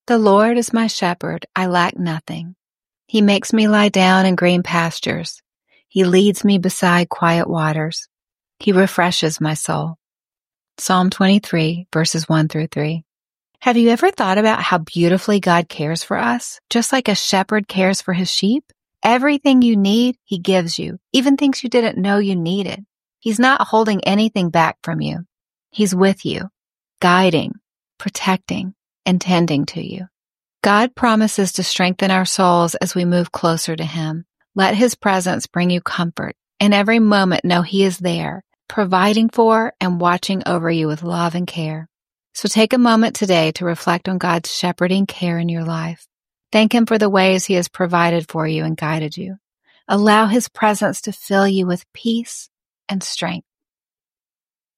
The Lord is my shepherd, I lack nothing. He makes me lie down in green pastures. He leads me beside quiet waters. He refreshes my soul. Psalm 23, verses 1-3. Have you ever thought about how beautifully God cares for us, just like a shepherd cares for his sheep? Everything you need, he gives you, even things you didn't know you needed. He's not holding anything back from you. He's with you, guiding, protecting, and tending to you. God promises to strengthen our souls as we move closer to him. Let his presence bring you comfort. In every moment, know he is there, providing for and watching over you with love and care. So take a moment today to reflect on God's shepherding care in your life. Thank him for the ways he has provided for you and guided you. Allow his presence to fill you with peace and strength.